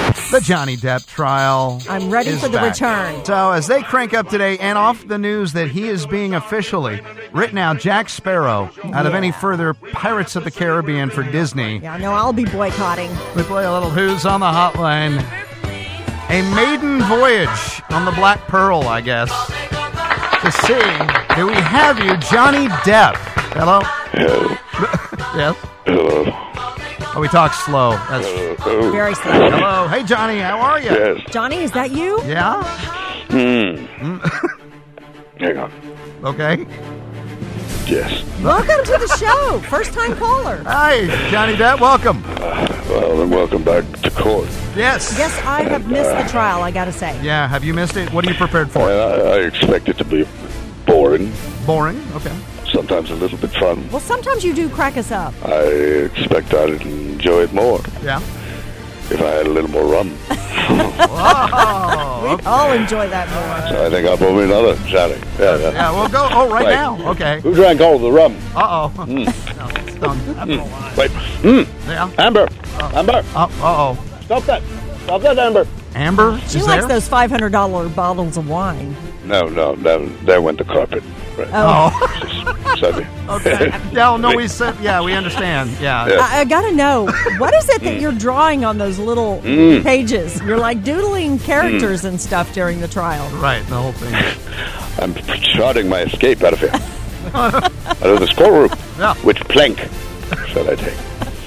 The Johnny Depp trial. I'm ready is for the back. return. So as they crank up today, and off the news that he is being officially written out Jack Sparrow out of any further Pirates of the Caribbean for Disney. Yeah, no, I'll be boycotting. We play a little Who's on the Hotline. A maiden voyage on the Black Pearl, I guess, to see, do we have you, Johnny Depp? Hello? Hello. Yes? Hello. Oh, we talk slow. That's Hello. Very slow. hello. Hey, Johnny, how are you? Yes. Johnny, is that you? Yeah? Hang on. Okay. Yes. Welcome to the show. First time caller. Hi, Johnny Depp. Welcome. Well, then welcome back to court. Yes. Yes, I have missed the trial, I gotta say. Yeah, have you missed it? What are you prepared for? I expect it to be boring, Boring? Okay. sometimes a little bit fun. Well, sometimes you do crack us up. I expect I'd enjoy it more Yeah. if I had a little more rum. Oh, We all enjoy that more. So I think I'll pour me another, Johnny. Yeah. yeah, we'll go. Oh, right Wait. now. Okay. Who drank all the rum? Uh-oh. No, it's done. Wait. Yeah. Amber. Amber. Uh-oh. Stop that. Stop that, Amber. Amber, She is likes there? those $500 bottles of wine. No, there went the carpet. Right. Oh, Sorry. okay. No, we said, yeah, we understand. Yeah. Yeah. I gotta know, what is it that you're drawing on those little pages? You're like doodling characters and stuff during the trial. Right, the whole thing. I'm charting my escape out of here. Out of this courtroom. Yeah. Which plank shall I take?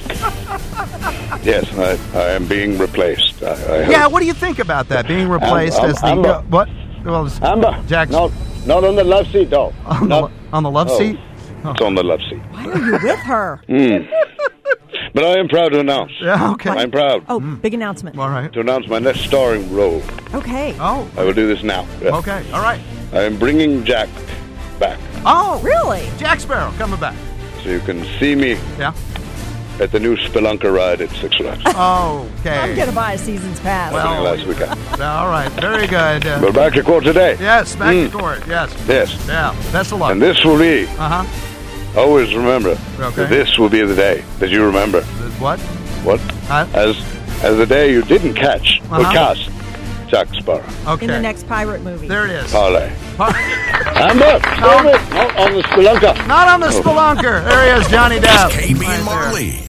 Yes, I am being replaced. I hope. Yeah, what do you think about that, being replaced as the... Amber. what? Well, it's Amber. Jack's... No, not on the love seat, though. On the love Oh. seat? It's on the love seat. Why are you with her? But I am proud to announce. Yeah, okay. I'm proud Oh, big announcement. All right. to announce my next starring role. Okay. Oh, I will do this now. Yeah. okay. All right. I am bringing Jack back, Oh, Really? Jack Sparrow coming back. so you can see me Yeah. at the new Spelunker ride at Six Flags. Okay. I'm gonna buy a season's pass. Well- Last weekend. All right. Very good. We're back to court today. Yes, back to court. Yes. Yes. Yeah. Best of luck. And this will be, Uh-huh. always remember, Okay. this will be the day that you remember. What? What? Huh? As the day you didn't catch or Uh-huh. cast Jack Sparrow. Okay. In the next pirate movie. There it is. Parlay. Par- Amber, stop it! Not on the Spelunker. Not on the Spelunker. There he is, Johnny Depp. KB Right and there. Marley.